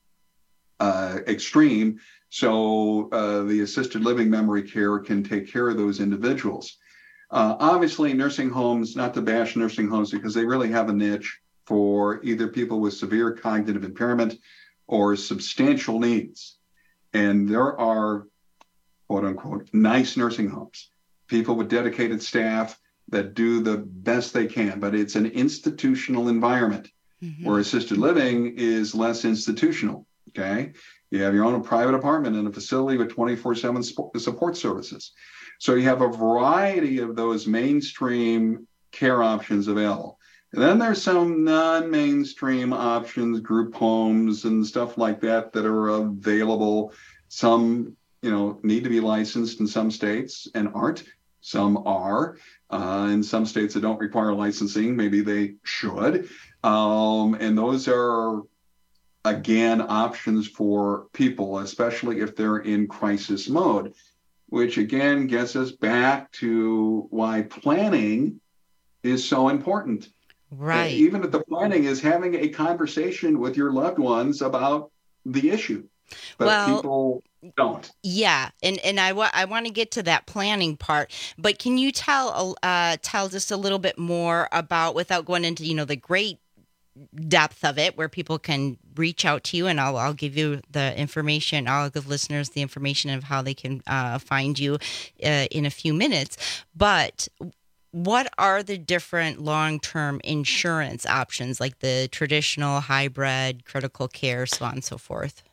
uh, extreme. So uh, the assisted living memory care can take care of those individuals. Uh, obviously, nursing homes, not to bash nursing homes, because they really have a niche for either people with severe cognitive impairment or substantial needs. And there are, quote unquote, nice nursing homes, people with dedicated staff that do the best they can, but it's an institutional environment mm-hmm. where assisted living is less institutional, okay? You have your own private apartment in a facility with twenty-four seven support services. So you have a variety of those mainstream care options available. And then there's some non-mainstream options, group homes and stuff like that that are available. Some, you know, need to be licensed in some states and aren't. Some are. Uh, in some states that don't require licensing, maybe they should. Um, and those are, again, options for people, especially if they're in crisis mode, which again gets us back to why planning is so important. Right. Even if the planning is having a conversation with your loved ones about the issue, but well, people don't. Yeah, and and I wa- I want to get to that planning part, but can you tell uh tell just a little bit more about, without going into, you know, the great depth of it, where people can reach out to you, and I'll I'll give you the information. I'll give listeners the information of how they can uh, find you uh, in a few minutes, but what are the different long-term insurance options, like the traditional, hybrid, critical care, so on and so forth?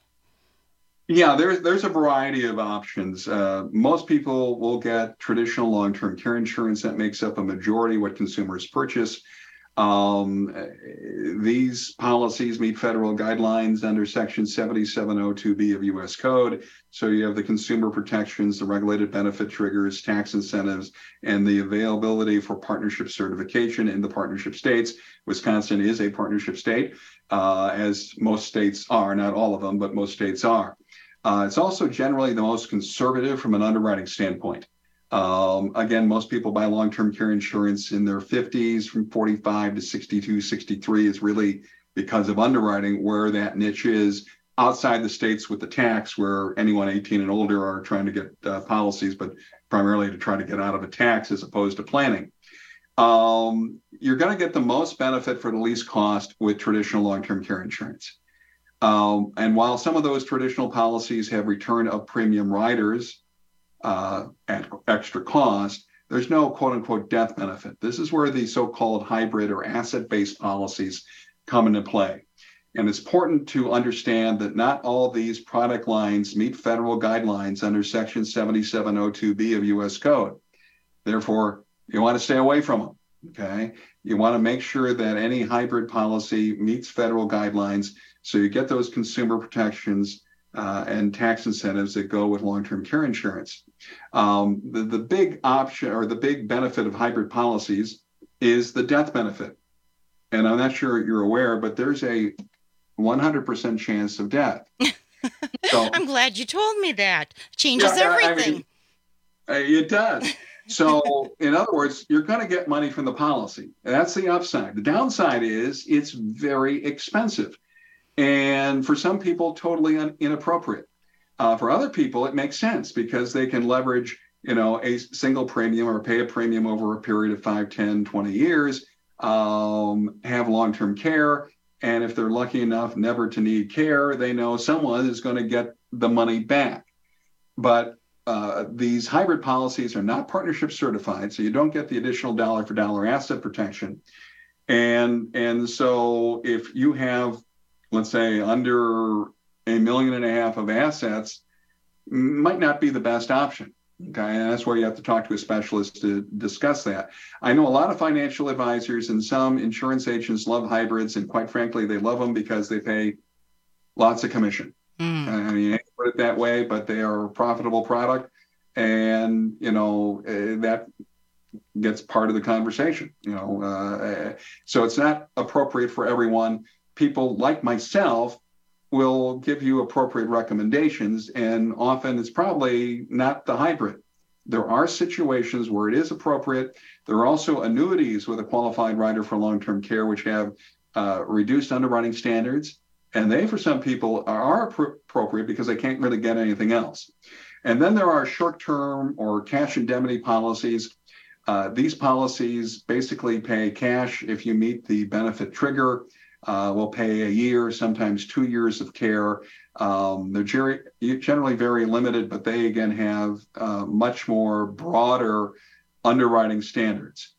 Yeah, there's there's a variety of options. Uh, most people will get traditional long-term care insurance. That makes up a majority of what consumers purchase. Um, these policies meet federal guidelines under Section seventy-seven oh two B of U S Code. So you have the consumer protections, the regulated benefit triggers, tax incentives, and the availability for partnership certification in the partnership states. Wisconsin is a partnership state, uh, as most states are, not all of them, but most states are. Uh, it's also generally the most conservative from an underwriting standpoint. Um, again, most people buy long-term care insurance in their fifties, from forty-five to sixty-two, sixty-three is really because of underwriting, where that niche is outside the states with the tax, where anyone eighteen and older are trying to get uh, policies, but primarily to try to get out of a tax as opposed to planning. Um, you're going to get the most benefit for the least cost with traditional long-term care insurance. Um, and while some of those traditional policies have return of premium riders, Uh, at extra cost, there's no quote unquote death benefit. This is where the so-called hybrid or asset-based policies come into play. And it's important to understand that not all these product lines meet federal guidelines under Section seventy-seven oh two B of U S Code. Therefore, you want to stay away from them. Okay. You want to make sure that any hybrid policy meets federal guidelines, so you get those consumer protections uh, and tax incentives that go with long-term care insurance. Um, the, the big option or the big benefit of hybrid policies is the death benefit. And I'm not sure you're aware, but there's a one hundred percent chance of death. So, I'm glad you told me that. Changes yeah, everything. I mean, it does. So, in other words, you're going to get money from the policy. That's the upside. The downside is it's very expensive. And for some people, totally un- inappropriate. Uh, for other people, it makes sense because they can leverage, you know, a single premium or pay a premium over a period of five, ten, twenty years, um, have long-term care. And if they're lucky enough never to need care, they know someone is going to get the money back. But uh, these hybrid policies are not partnership certified, so you don't get the additional dollar for dollar asset protection. And, and so if you have, let's say, under a million and a half of assets, might not be the best option. Okay, and that's where you have to talk to a specialist to discuss that. I know a lot of financial advisors and some insurance agents love hybrids, and quite frankly, they love them because they pay lots of commission. Mm. I mean, I put it that way, but they are a profitable product, and you know uh, that gets part of the conversation. You know, uh, so it's not appropriate for everyone. People like myself will give you appropriate recommendations, and often it's probably not the hybrid. There are situations where it is appropriate. There are also annuities with a qualified rider for long-term care, which have uh, reduced underwriting standards, and they, for some people, are appropriate because they can't really get anything else. And then there are short-term or cash indemnity policies. Uh, these policies basically pay cash if you meet the benefit trigger. Uh, will pay a year, sometimes two years of care. Um, they're ger- generally very limited, but they again have uh, much more broader underwriting standards.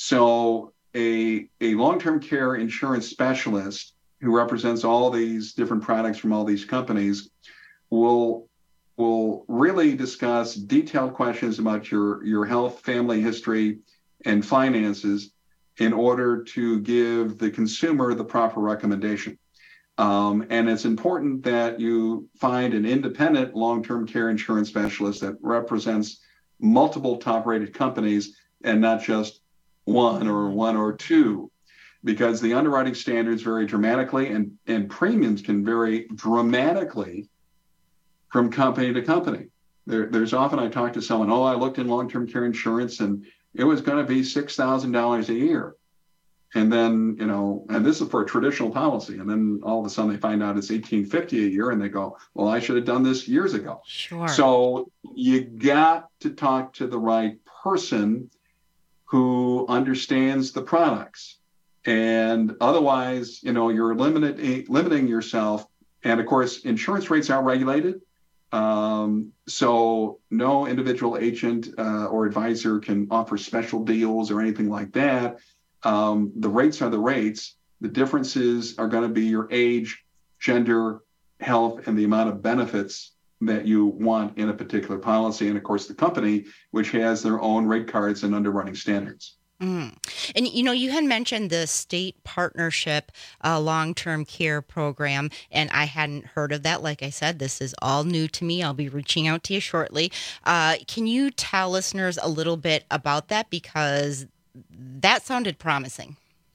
So a, a long-term care insurance specialist who represents all these different products from all these companies will, will really discuss detailed questions about your, your health, family history, and finances in order to give the consumer the proper recommendation. Um, and it's important that you find an independent long-term care insurance specialist that represents multiple top-rated companies and not just one or one or two, because the underwriting standards vary dramatically and, and premiums can vary dramatically from company to company. There, there's often I talk to someone, oh, I looked in long-term care insurance and it was going to be six thousand dollars a year. And then, you know, and this is for a traditional policy. And then all of a sudden they find out it's eighteen fifty a year and they go, well, I should have done this years ago. Sure. So you got to talk to the right person who understands the products. And otherwise, you know, you're limited, limiting yourself. And of course, insurance rates are regulated. Um, so no individual agent uh, or advisor can offer special deals or anything like that. Um, the rates are the rates. The differences are going to be your age, gender, health, and the amount of benefits that you want in a particular policy. And of course, the company, which has their own rate cards and underwriting standards. Mm. And, you know, you had mentioned the state partnership uh, long-term care program, and I hadn't heard of that. Like I said, this is all new to me. I'll be reaching out to you shortly. Uh, can you tell listeners a little bit about that? Because that sounded promising.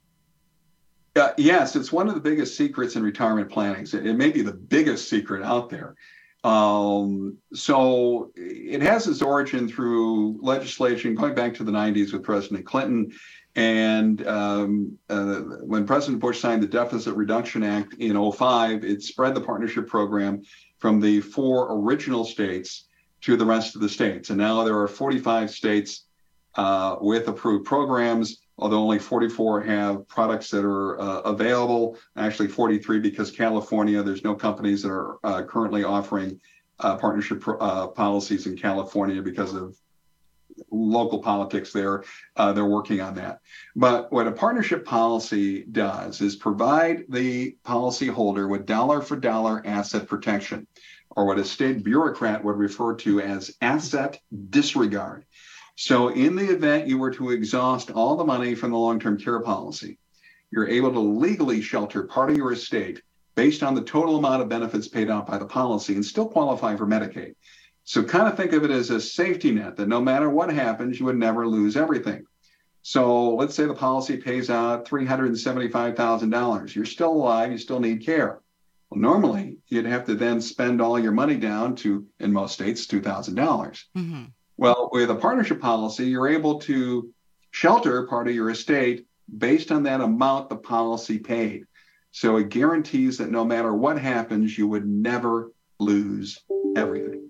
Uh, yes, it's one of the biggest secrets in retirement planning. It may be the biggest secret out there. Um, so it has its origin through legislation going back to the nineties with President Clinton. And um, uh, when President Bush signed the Deficit Reduction Act in oh five, it spread the partnership program from the four original states to the rest of the states. And now there are forty-five states uh, with approved programs, although only forty-four have products that are uh, available, actually forty-three, because California, there's no companies that are uh, currently offering uh, partnership uh, policies in California because of local politics there. Uh, they're working on that. But what a partnership policy does is provide the policyholder with dollar for dollar asset protection, or what a state bureaucrat would refer to as asset disregard. So in the event you were to exhaust all the money from the long-term care policy, you're able to legally shelter part of your estate based on the total amount of benefits paid out by the policy and still qualify for Medicaid. So kind of think of it as a safety net that no matter what happens, you would never lose everything. So let's say the policy pays out three hundred seventy-five thousand dollars. You're still alive, you still need care. Well, normally, you'd have to then spend all your money down to, in most states, two thousand dollars. Mm-hmm. Well, with a partnership policy, you're able to shelter part of your estate based on that amount the policy paid. So it guarantees that no matter what happens, you would never lose everything.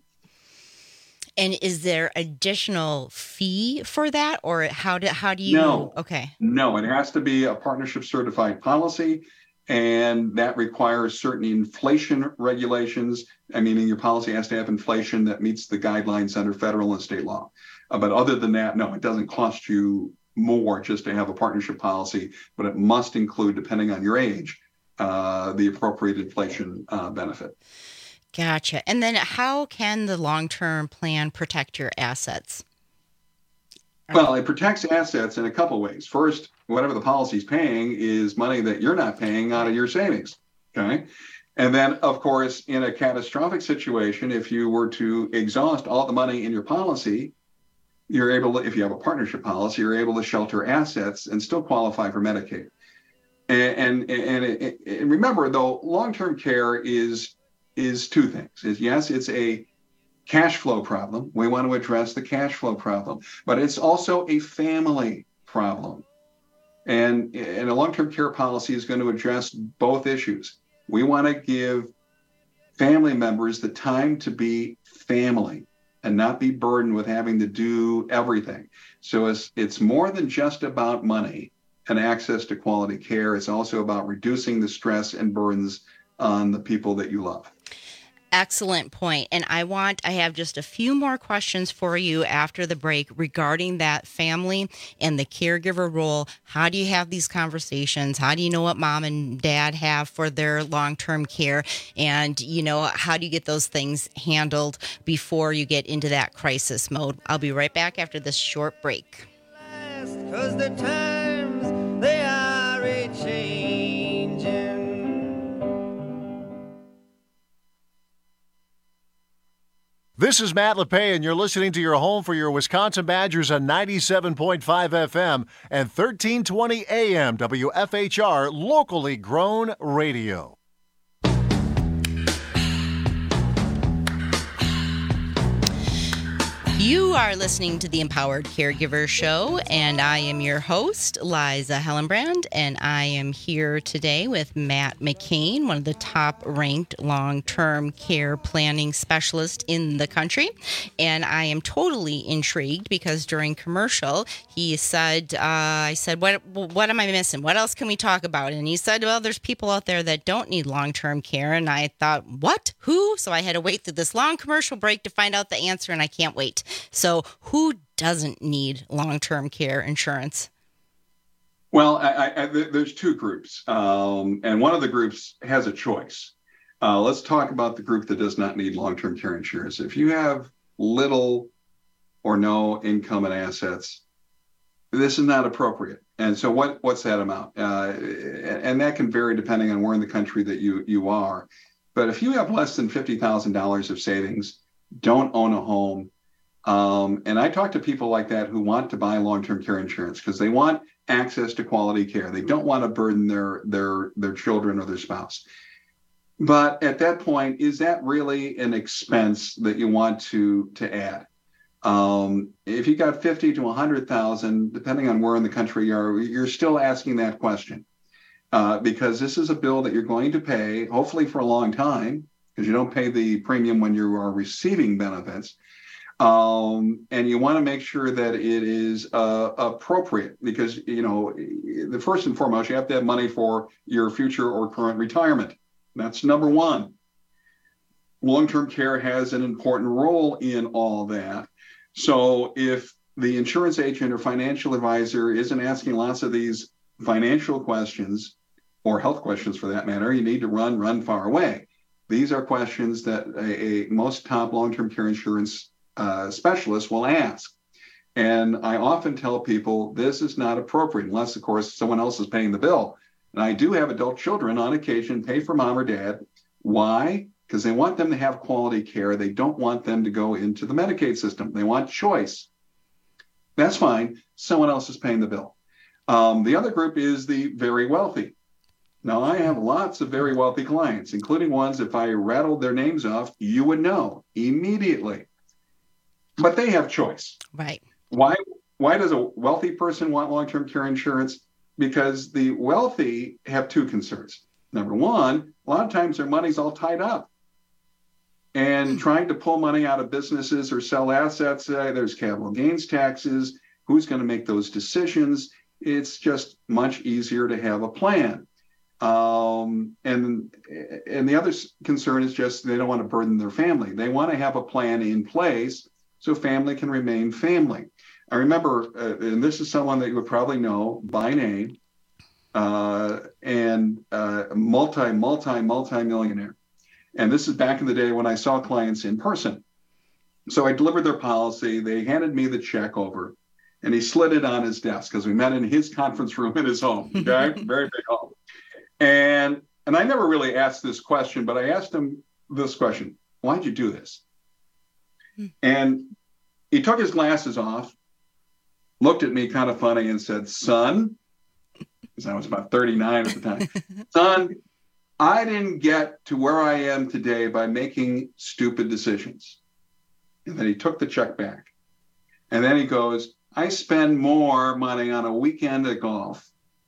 And is there additional fee for that, or how do how do you? No. Okay. No, it has to be a partnership certified policy, and that requires certain inflation regulations. I mean, your policy has to have inflation that meets the guidelines under federal and state law. Uh, but other than that, no, it doesn't cost you more just to have a partnership policy, but it must include, depending on your age, uh, the appropriate inflation uh, benefit. Gotcha. And then how can the long-term plan protect your assets? Well, it protects assets in a couple ways. First, whatever the policy is paying is money that you're not paying out of your savings. Okay. And then, of course, in a catastrophic situation, if you were to exhaust all the money in your policy, you're able to, if you have a partnership policy, you're able to shelter assets and still qualify for Medicaid. And, and, and, it, and remember, though, long-term care is is two things. Is yes, it's a cash flow problem. We want to address the cash flow problem, but it's also a family problem. And, and a long-term care policy is going to address both issues. We want to give family members the time to be family and not be burdened with having to do everything. So it's, it's more than just about money and access to quality care. It's also about reducing the stress and burdens on the people that you love. Excellent point. And I want, I have just a few more questions for you after the break regarding that family and the caregiver role. How do you have these conversations? How do you know what mom and dad have for their long-term care? And, you know, how do you get those things handled before you get into that crisis mode? I'll be right back after this short break. 'Cause the times, they are a-changin'. This is Matt LePay, and you're listening to your home for your Wisconsin Badgers on ninety-seven point five F M and thirteen twenty A M W F H R, locally grown radio. You are listening to the Empowered Caregiver Show, and I am your host, Liza Hellenbrand, and I am here today with Matt McCain, one of the top-ranked long-term care planning specialists in the country. And I am totally intrigued because during commercial, he said, uh, I said, what, what am I missing? What else can we talk about? And he said, well, there's people out there that don't need long-term care. And I thought, what? Who? So I had to wait through this long commercial break to find out the answer, and I can't wait. So who doesn't need long-term care insurance? Well, I, I, there's two groups, um, and one of the groups has a choice. Uh, let's talk about the group that does not need long-term care insurance. If you have little or no income and assets, this is not appropriate. And so what, what's that amount? Uh, and that can vary depending on where in the country that you, you are. But if you have less than fifty thousand dollars of savings, don't own a home, Um, and I talk to people like that who want to buy long-term care insurance because they want access to quality care. They don't want to burden their their their children or their spouse. But at that point, is that really an expense that you want to to add? Um, if you got fifty to one hundred thousand, depending on where in the country you are, you're still asking that question uh, because this is a bill that you're going to pay, hopefully for a long time, because you don't pay the premium when you are receiving benefits. Um, and you want to make sure that it is uh, appropriate because, you know, the first and foremost, you have to have money for your future or current retirement. That's number one. Long-term care has an important role in all that. So if the insurance agent or financial advisor isn't asking lots of these financial questions or health questions for that matter, you need to run, run far away. These are questions that a, a most top long-term care insurance Uh, specialists will ask. And I often tell people this is not appropriate unless, of course, someone else is paying the bill. And I do have adult children on occasion pay for mom or dad. Why? Because they want them to have quality care. They don't want them to go into the Medicaid system. They want choice. That's fine. Someone else is paying the bill. Um, the other group is the very wealthy. Now, I have lots of very wealthy clients, including ones, if I rattled their names off, you would know immediately. But they have choice. Right. Why, why does a wealthy person want long-term care insurance? Because the wealthy have two concerns. Number one, a lot of times their money's all tied up. And trying to pull money out of businesses or sell assets, uh, there's capital gains taxes. Who's going to make those decisions? It's just much easier to have a plan. Um, and and the other concern is just they don't want to burden their family. They want to have a plan in place so family can remain family. I remember, uh, and this is someone that you would probably know by name, uh, and uh, multi, multi, multi-millionaire. And this is back in the day when I saw clients in person. So I delivered their policy. They handed me the check over, and he slid it on his desk because we met in his conference room in his home. Okay, very big home. And and I never really asked this question, but I asked him this question: why'd you do this? And he took his glasses off, looked at me kind of funny, and said, "Son," because I was about thirty-nine at the time, "Son, I didn't get to where I am today by making stupid decisions." And then he took the check back. And then he goes, "I spend more money on a weekend at golf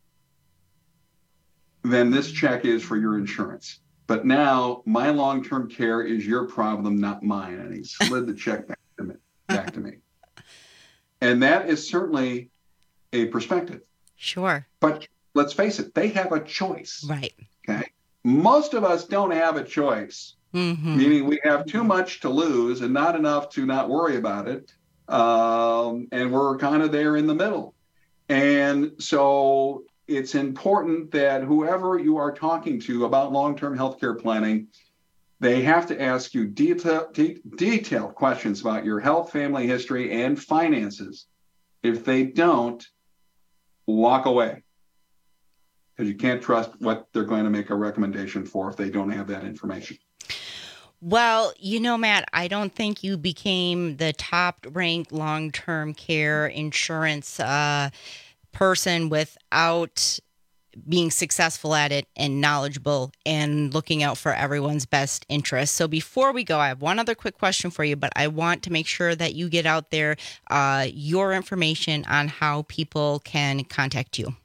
than this check is for your insurance. But now my long-term care is your problem, not mine." And he slid the check back to me. Back to me. And that is certainly a perspective. Sure. But let's face it, they have a choice. Right. Okay. Most of us don't have a choice, mm-hmm. meaning we have too much to lose and not enough to not worry about it. Um, and we're kind of there in the middle. And so it's important that whoever you are talking to about long-term healthcare planning, they have to ask you detail, de- detailed questions about your health, family history, and finances. If they don't, walk away. Because you can't trust what they're going to make a recommendation for if they don't have that information. Well, you know, Matt, I don't think you became the top-ranked long-term care insurance uh, person without being successful at it and knowledgeable and looking out for everyone's best interests. So before we go, I have one other quick question for you, but I want to make sure that you get out there uh, your information on how people can contact you.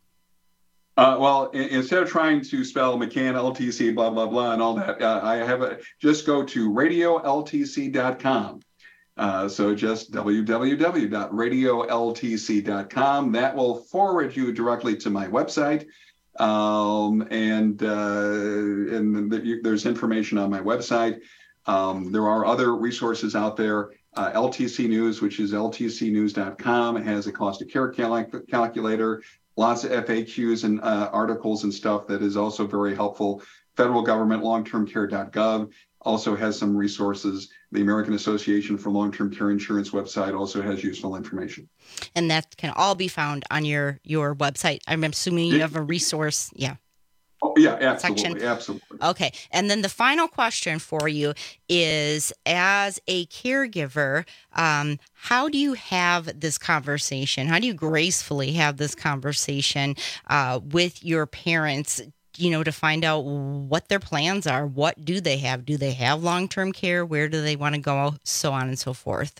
Uh, well, in, instead of trying to spell McCann, L T C, blah, blah, blah, and all that, uh, I have a, just go to radio L T C dot com. Uh, so just w w w dot radio L T C dot com. That will forward you directly to my website. Um, and uh, and the, there's information on my website. Um, there are other resources out there. Uh, L T C News, which is L T C news dot com. It has a cost of care cal- calculator. Lots of F A Qs and uh, articles and stuff that is also very helpful. Federal government, long term care dot gov also has some resources. The American Association for Long-Term Care Insurance website also has useful information. And that can all be found on your, your website. I'm assuming you have a resource. Yeah. Oh, yeah, absolutely. Section. Absolutely. Okay. And then the final question for you is, as a caregiver, um, how do you have this conversation? How do you gracefully have this conversation uh, with your parents, you know, to find out what their plans are? What do they have? Do they have long-term care? Where do they want to go? So on and so forth.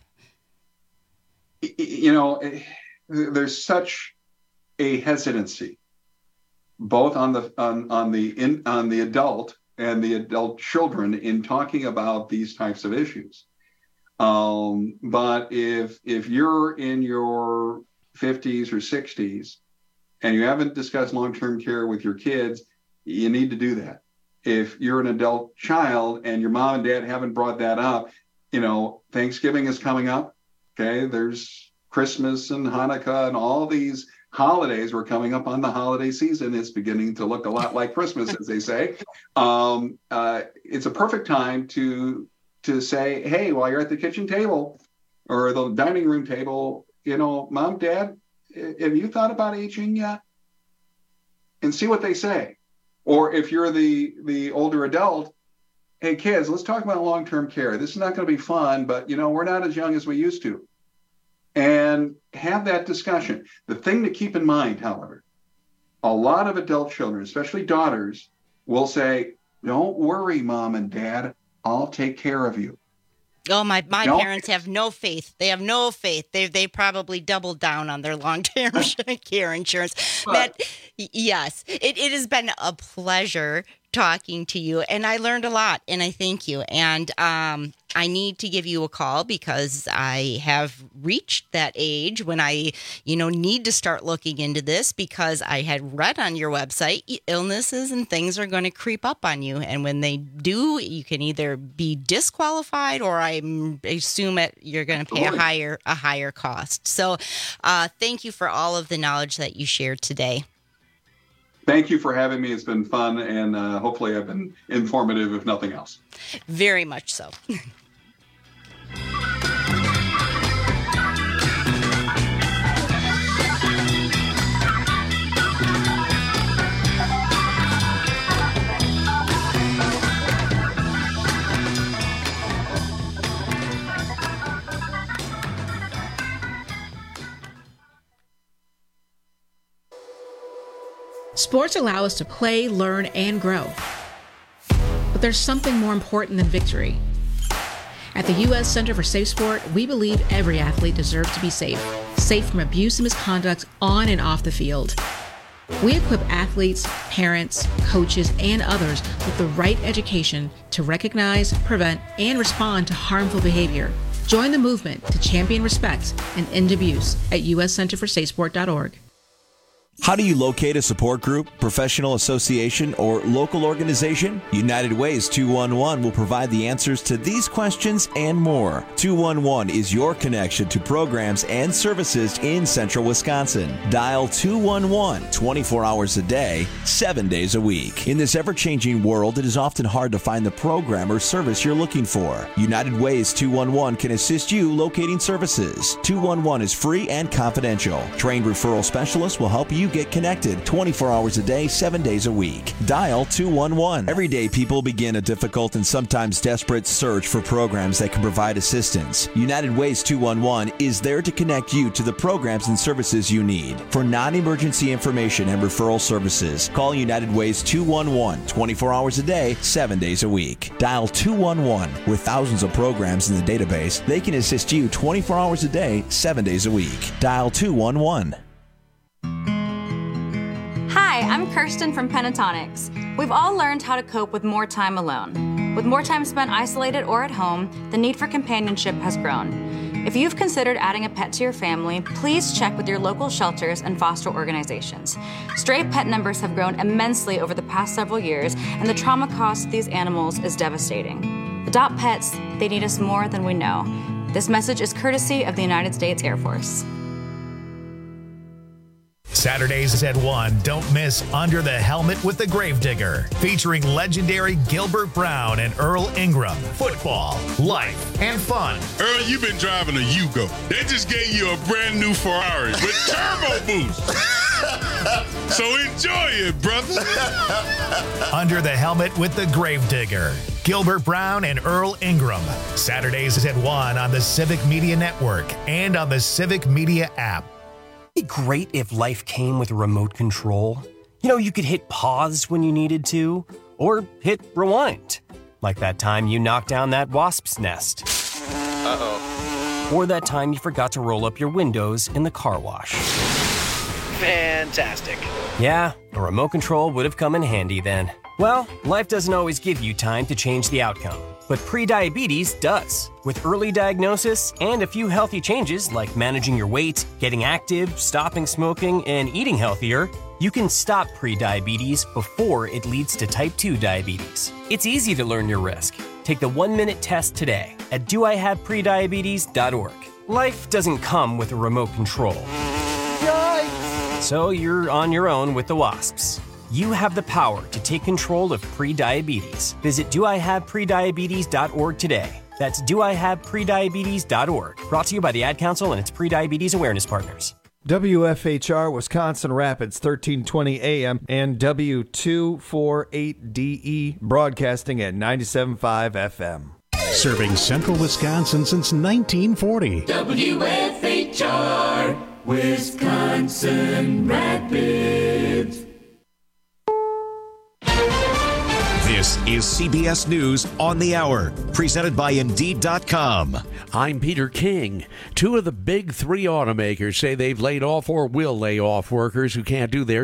You know, there's such a hesitancy, both on the on, on the in, on the adult and the adult children in talking about these types of issues. Um, but if if you're in your fifties or sixties and you haven't discussed long-term care with your kids, you need to do that. If you're an adult child and your mom and dad haven't brought that up, you know, Thanksgiving is coming up. Okay, there's Christmas and Hanukkah and all these holidays. We're coming up on the holiday season. It's beginning to look a lot like Christmas, as they say. Um, uh, it's a perfect time to to say, hey, while you're at the kitchen table or the dining room table, you know, Mom, Dad, have you thought about aging yet? And see what they say. Or if you're the the older adult, hey, kids, let's talk about long-term care. This is not going to be fun, but, you know, we're not as young as we used to. And have that discussion. The thing to keep in mind, however, a lot of adult children, especially daughters, will say, don't worry, Mom and Dad, I'll take care of you. Oh, my, my No. parents have no faith. They have no faith. They they probably doubled down on their long-term care insurance. Matt, y- yes, it, it has been a pleasure talking to you, and I learned a lot, and I thank you. And um, I need to give you a call because I have reached that age when I, you know, need to start looking into this because I had read on your website illnesses and things are going to creep up on you. And when they do, you can either be disqualified or I assume it you're going to pay a higher a higher cost. So uh, thank you for all of the knowledge that you shared today. Thank you for having me. It's been fun, and uh, hopefully I've been informative, if nothing else. Very much so. Sports allow us to play, learn, and grow. But there's something more important than victory. At the U S Center for Safe Sport, we believe every athlete deserves to be safe, safe from abuse and misconduct on and off the field. We equip athletes, parents, coaches, and others with the right education to recognize, prevent, and respond to harmful behavior. Join the movement to champion respect and end abuse at U S center for safe sport dot org. How do you locate a support group, professional association, or local organization? United Ways two one one will provide the answers to these questions and more. two one one is your connection to programs and services in central Wisconsin. Dial two one one twenty-four hours a day, seven days a week. In this ever-changing world, it is often hard to find the program or service you're looking for. United Ways two one one can assist you locating services. two one one is free and confidential. Trained referral specialists will help you get connected twenty-four hours a day, seven days a week. Dial two one one. Every day, people begin a difficult and sometimes desperate search for programs that can provide assistance. United Ways two one one is there to connect you to the programs and services you need. For non-emergency information and referral services, call United Ways two one one twenty-four hours a day, seven days a week. Dial two one one. With thousands of programs in the database, they can assist you twenty-four hours a day, seven days a week. Dial two one one. Hi, I'm Kirsten from Pentatonics. We've all learned how to cope with more time alone. With more time spent isolated or at home, the need for companionship has grown. If you've considered adding a pet to your family, please check with your local shelters and foster organizations. Stray pet numbers have grown immensely over the past several years, and the trauma cost of these animals is devastating. Adopt pets, they need us more than we know. This message is courtesy of the United States Air Force. Saturdays at one, don't miss Under the Helmet with the Gravedigger, featuring legendary Gilbert Brown and Earl Ingram. Football, life, and fun. Earl, you've been driving a Yugo. They just gave you a brand new Ferrari with turbo boost. So enjoy it, brother. Under the Helmet with the Gravedigger. Gilbert Brown and Earl Ingram. Saturdays at one on the Civic Media Network and on the Civic Media app. It'd be great if life came with a remote control. You know, you could hit pause when you needed to, or hit rewind. Like that time you knocked down that wasp's nest. Uh-oh. Or that time you forgot to roll up your windows in the car wash. Fantastic. Yeah, a remote control would have come in handy then. Well, life doesn't always give you time to change the outcome. But prediabetes does. With early diagnosis and a few healthy changes like managing your weight, getting active, stopping smoking, and eating healthier, you can stop prediabetes before it leads to type two diabetes. It's easy to learn your risk. Take the one-minute test today at do I have prediabetes dot org. Life doesn't come with a remote control. Yikes! So you're on your own with the wasps. You have the power to take control of prediabetes. Visit do I have prediabetes dot org today. That's do I have prediabetes dot org. Brought to you by the Ad Council and its Prediabetes Awareness Partners. W F H R Wisconsin Rapids, thirteen twenty A M, and W two forty-eight D E, broadcasting at ninety-seven point five F M. Serving central Wisconsin since nineteen forty. W F H R, Wisconsin Rapids. This is C B S News on the Hour, presented by Indeed dot com. I'm Peter King. Two of the big three automakers say they've laid off or will lay off workers who can't do their